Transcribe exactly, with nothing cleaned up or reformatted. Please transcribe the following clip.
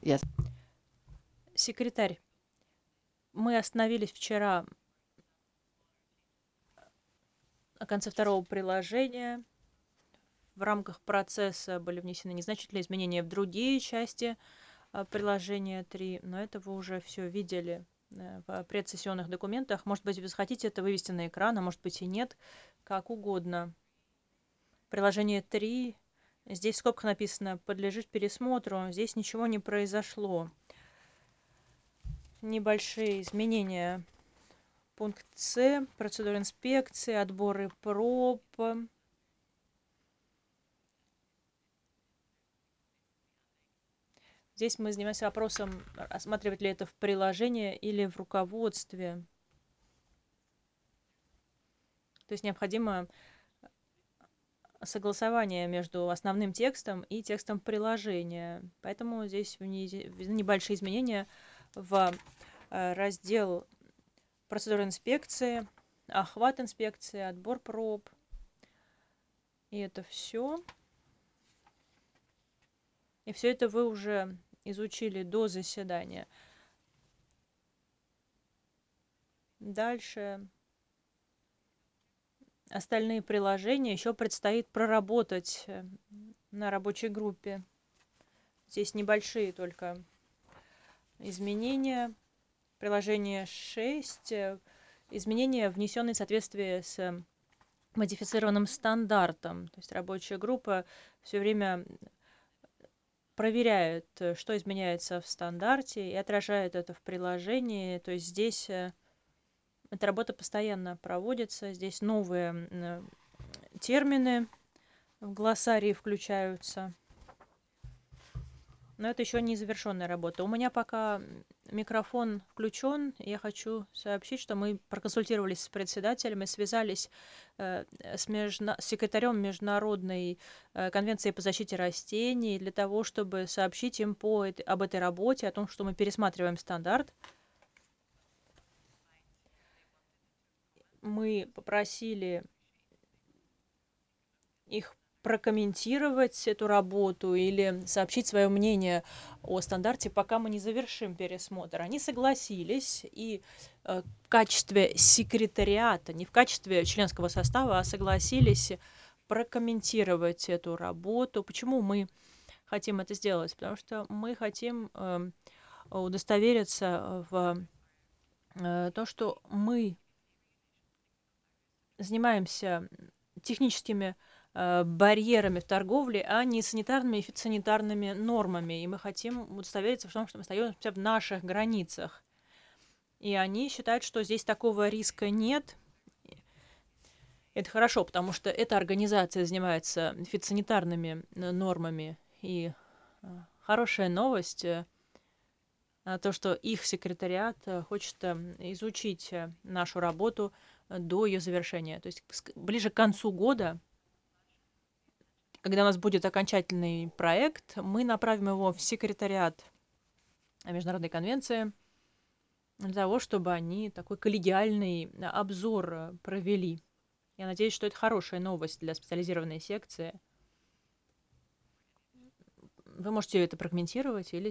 Yes. Секретарь, мы остановились вчера о конце второго приложения. В рамках процесса были внесены незначительные изменения в другие части а, приложения три, но это вы уже все видели э, в предсессионных документах. Может быть, вы захотите это вывести на экран, а может быть и нет, как угодно. Приложение три, здесь в скобках написано «подлежит пересмотру», здесь ничего не произошло. Небольшие изменения. Пункт С, процедура инспекции, отборы проб. Здесь мы занимаемся вопросом, рассматривать ли это в приложении или в руководстве. То есть необходимо согласование между основным текстом и текстом приложения. Поэтому здесь небольшие изменения в э, раздел процедуры инспекции, охват инспекции, отбор проб. И это все. И все это вы уже изучили до заседания. Дальше остальные приложения еще предстоит проработать э, на рабочей группе. Здесь небольшие только изменения. Приложение шесть. э, Изменения, внесенные в соответствии с модифицированным стандартом. То есть рабочая группа все время проверяет, э, что изменяется в стандарте и отражает это в приложении. То есть здесь э, эта работа постоянно проводится. Здесь новые э, термины в глоссарии включаются. Но это еще не завершенная работа. У меня пока микрофон включен. Я хочу сообщить, что мы проконсультировались с председателем и связались э, с, межна... с секретарем Международной э, конвенции по защите растений для того, чтобы сообщить им по... об этой работе, о том, что мы пересматриваем стандарт. Мы попросили их прокомментировать эту работу или сообщить свое мнение о стандарте, пока мы не завершим пересмотр. Они согласились и э, в качестве секретариата, не в качестве членского состава, а согласились прокомментировать эту работу. Почему мы хотим это сделать? Потому что мы хотим э, удостовериться в э, том, что мы занимаемся техническими э, барьерами в торговле, а не санитарными и фитосанитарными нормами. И мы хотим удостовериться в том, что мы остаемся в наших границах. И они считают, что здесь такого риска нет. Это хорошо, потому что эта организация занимается фитосанитарными э, нормами. И э, хорошая новость э, то, что их секретариат э, хочет э, изучить э, нашу работу э, до ее завершения. То есть ск- ближе к концу года, когда у нас будет окончательный проект, мы направим его в секретариат Международной конвенции для того, чтобы они такой коллегиальный э, обзор э, провели. Я надеюсь, что это хорошая новость для специализированной секции. Вы можете это прокомментировать или